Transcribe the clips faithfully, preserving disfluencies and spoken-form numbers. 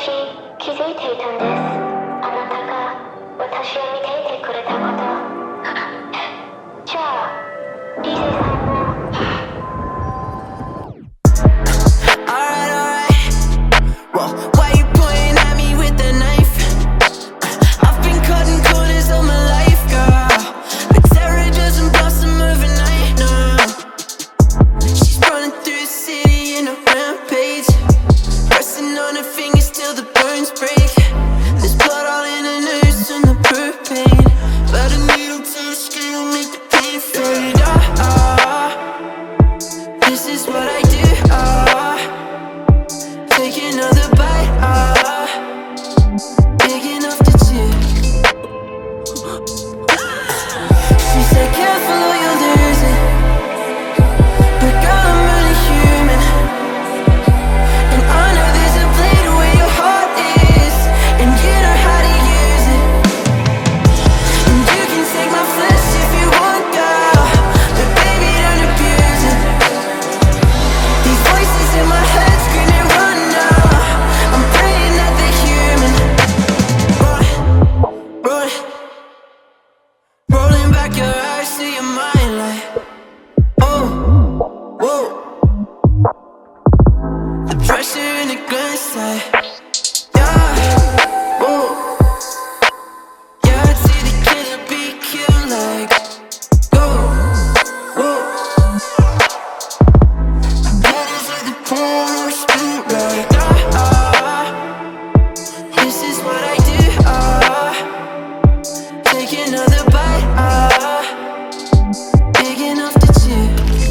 し気づいていたんです。あなたが私を見ていてくれたこと。じゃあ、ディージェー さんも。 Alright, alright. Whoa, why you pointing at me with the knife? I've been cutting corners all my life, girl. But terror doesn't blossom overnight, no. She's running through the city in a rampage, pressing on her fingers till the burns break. There's blood all in her nerves and the birth pain, but a needle to the skin will make the pain fade. Ah, ah, this is what I do. Ah, take another bite. Ah, big enough to chew. She said, careful or you'll lose it. But girl, I'm really human, and I know there's a blade where your heart is, and you know how to use it. And you can take my flesh if you want, girl, but baby, don't abuse it. These voices in my head screaming, run now. I'm praying that they're human. Run, run, rolling back your eyes to your mind like, oh, whoa. The pressure in the glance like, yeah, whoa. Yeah, I'd see the killer be killed like, go, whoa. Battles with the power speed like, ah, ah. This is what I do, ah. Take another bite, ah. Big enough to chew.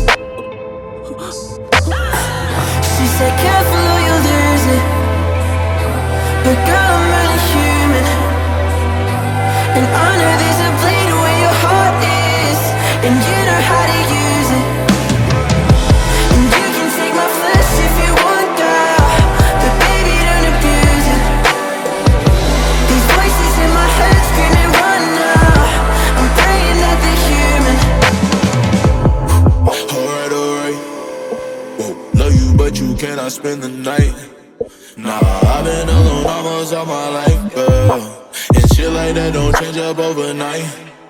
She said, careful or you'll lose it. But girl, I'm really human, and I know there's a blade where your heart is, and you know how to use it. And you can take my flesh if you want, girl, but baby, don't abuse it. These voices in my head screaming, run now. I'm praying that they're human. Alright, alright. Whoa, love you, but you cannot spend the night. Nah, I've been alone almost all my life, girl. And shit like that don't change up overnight.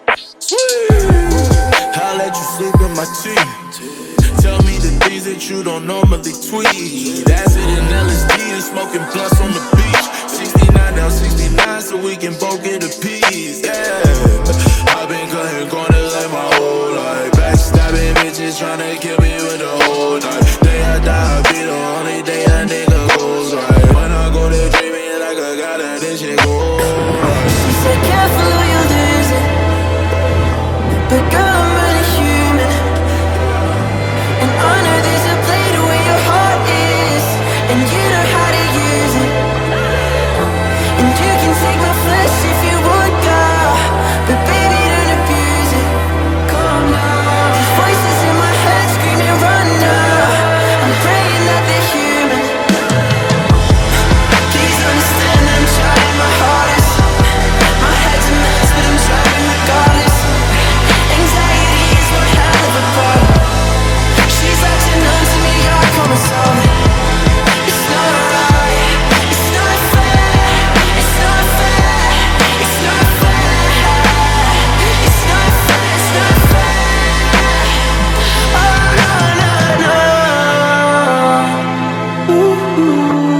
I'll let you sleep in my tea. Tell me the things that you don't normally tweet. Acid and L S D and smoking blunts on the beach. sixty-nine down sixty-nine so we can both get a piece. Yeah, I've been cutting corners like my whole life. Backstabbing bitches tryna kill me with the whole knife. Day I die, be the only day a nigga goes right. When I go to dreaming like I got that, this shit go right. She said, careful or you'll lose it. But girl, I'm really human, and I know there's a blade where your heart is, and you know how to use it. And you can take my flesh if you want, girl, but baby, don't abuse it. Calm down. These voices in my head screaming, run now. I'm praying that they're human. Please understand I'm trying my hardest. My head's a mess, but I'm trying regardless. Anxiety is one hell of a part. She's latching on to me, I promise solve it. It's not right, it's not fair, it's not fair, it's not fair, it's not fair, it's not fair. Oh no, no, no. Ooh, ooh.